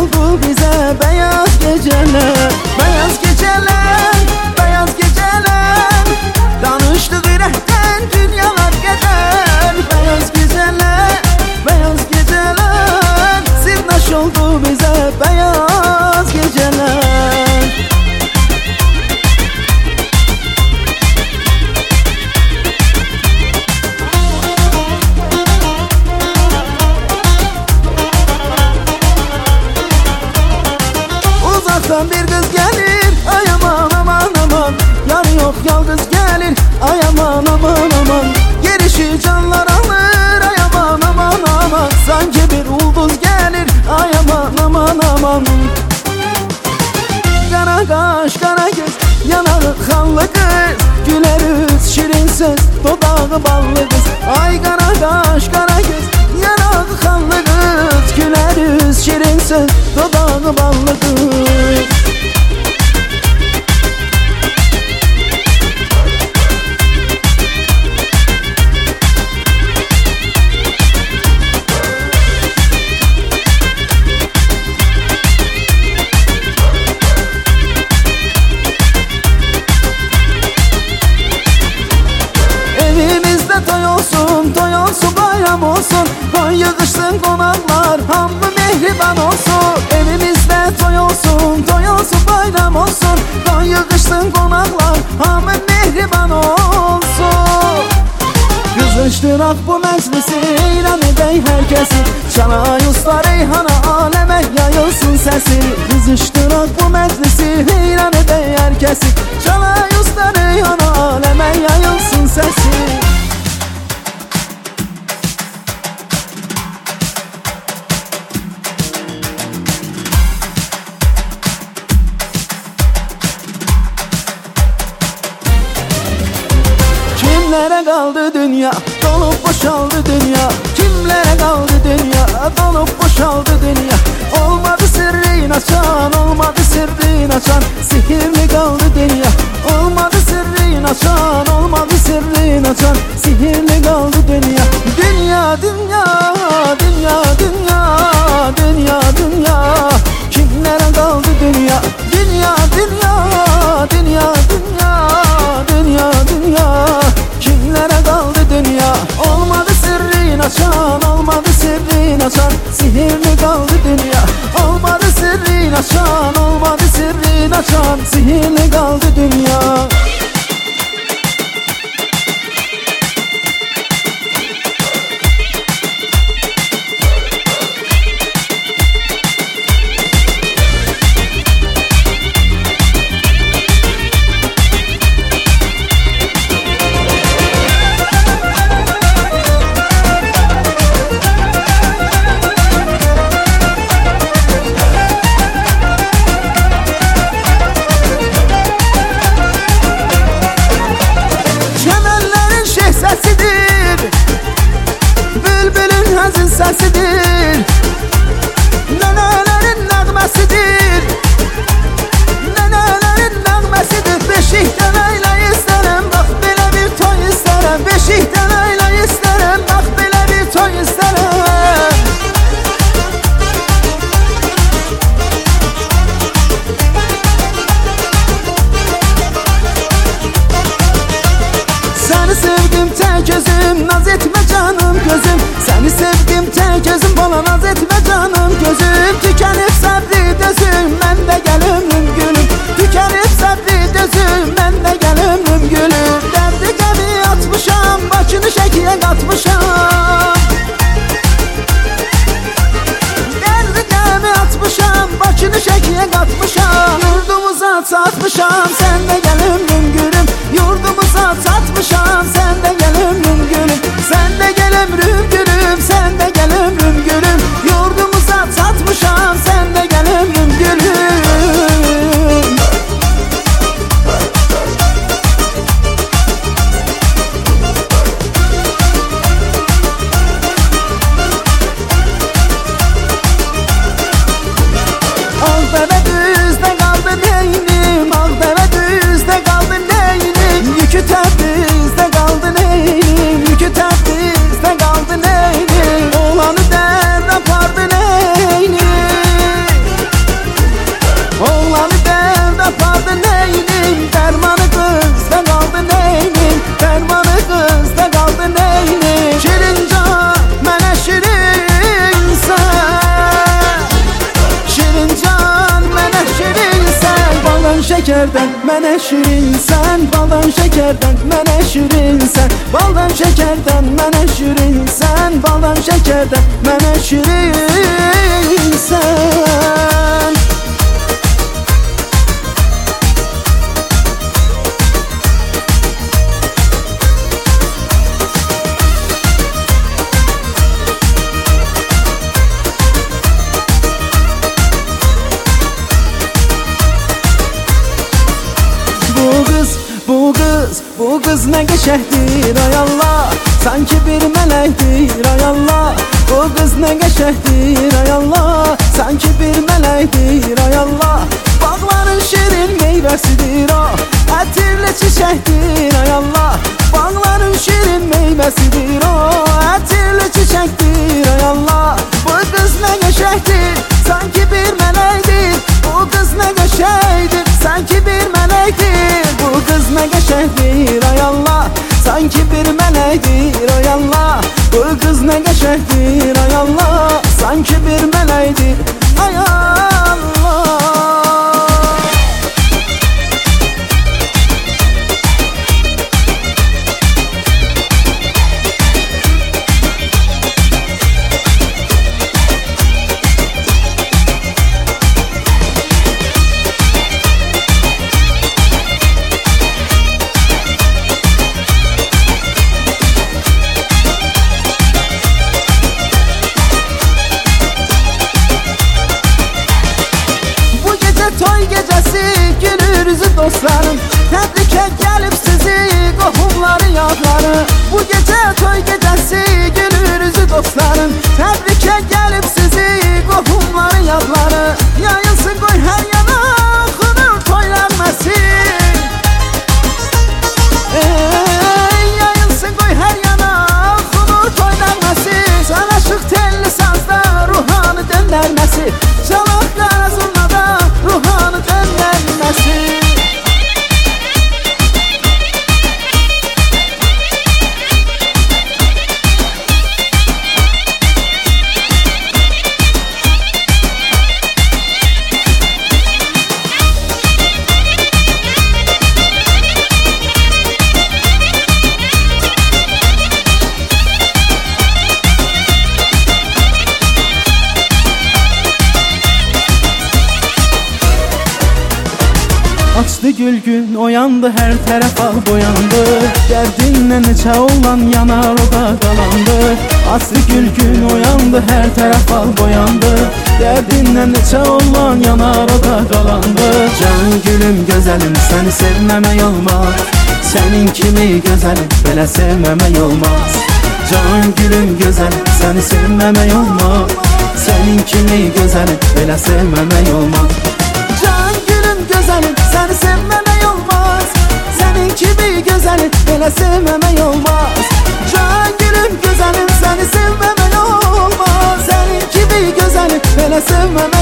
oldu bize beyaz geceler. Beyaz geceler, beyaz geceler, danıştık ürəkdən dünyalar gedər. Beyaz geceler, beyaz geceler, sirdaş oldu bize beyaz geceler. Uzaktan bir kız gelir, ay aman aman aman, yarı yok yalnız gelir, ay aman aman aman. Gelişi canlar alır, ay aman aman aman, sanki bir ulduz gelir, ay aman aman aman. Kara kaş, kara göz, yanağı kanlı kız, güler yüz, şirin söz, dodağı ballı kız. Ay kara kaş, kara göz, yanağı kanlı kız, güler yüz, şirin söz, dodağı ballı kız. Toy olsun, toy olsun, bayram olsun, koy yığışsın konaklar, hamı mehriban olsun. Evimizde toy olsun, toy olsun, bayram olsun, koy yığışsın konaklar, hamı mehriban olsun. Kızıştırak bu meclisi, ilan edey herkesi, çalay usta reyhana, aleme yayılsın sesi. Kızıştırak bu meclisi, ilan edey herkesi, çalay usta reyhana, aleme yayılsın sesi. Kimlere kaldı dünya, dolup boşaldı dünya. Kimlere kaldı dünya, dolup boşaldı dünya. Olmadı sırrını açan, olmadı sırrını açan, sihirli kaldı dünya. Olmadı sırrını açan, olmadı sırrını açan, sihirli kaldı dünya. Dünya, dünya, dünya, dünya, dünya, dünya. Kimlere kaldı dünya, dünya, dünya, dünya, dünya, dünya, dünya. Kimlere kaldı dünya? Olmadı sırrını açan, olmadı sırrını açan, sihirli kaldı dünya. Olmadı sırrını açan, olmadı sırrını açan, sihirli kaldı dünya. Bülbülün hazin sesidir, nenelerin nəğməsidir, nenelerin nəğməsidir. Beşikdən əylə istərəm, bax belə bir toy istərəm. Beşikdən əylə istərəm, bax belə bir toy istərəm. Səni sevdim tek gözüm, naz etmə canım gözüm. Səni sevdim tek gözüm, şekerden mənə şirinsən, baldan şekerden mənə şirinsən, baldan şekerden mənə şirinsən, baldan şekerden mənə şirinsən. Bu kız ne geçehdir ay Allah, sanki bir melektir ay Allah. Bu kız ne geçehdir ay Allah, sanki bir melektir ay Allah. Bağların şirin meyvesidir o, ətirli çiçektir ay Allah. Bağların şirin meyvesidir o, ətirli çiçektir ay Allah. Bu kız ne geçehdir, sanki bir melektir. Bu kız ne geçehdir, sanki bir melektir. Bu kız ne geçehdir ay Allah, sanki bir melektir ay Allah. Bu kız ne geçehdir ay Allah, sanki bir melektir ay Allah. Toy gecesi gülürüzü dostlarım, təbrikə gəlib sizi qohumları yadları. Bu gece toy gecesi gülürüzü dostlarım, təbrikə gəlib sizi qohumları yadları. Yayılsın qoy hər yana xınır toylənməsin, yayılsın qoy hər yana xınır toylənməsin. Sanaşıq telli sazda ruhanı döndərməsi, çalaq qara zurnada ruhanı döndərməsi. Açdı gül gün oyandı, her tərəf al boyandı. Dərdinlə neçə olan yanar o da qalandı. Açdı gül gün oyandı, hər tərəf al boyandı. Dərdinlə neçə olan yanar o da qalandı. Can gülüm gözəlim, səni sevməmək olmaz. Sənin kimi gözəlim, belə sevməmək olmaz. Can gülüm gözəlim, səni sevməmək olmaz. Sənin kimi gözəlim, belə sevməmək olmaz. Can gülüm gözəlim, səni sevməmək olmaz. Sənin kimi gözəlim, belə sevməmək olmaz. Can gülüm gözəlim, səni sevməmək olmaz. Sənin kimi gözəlim, belə sevməmək olmaz.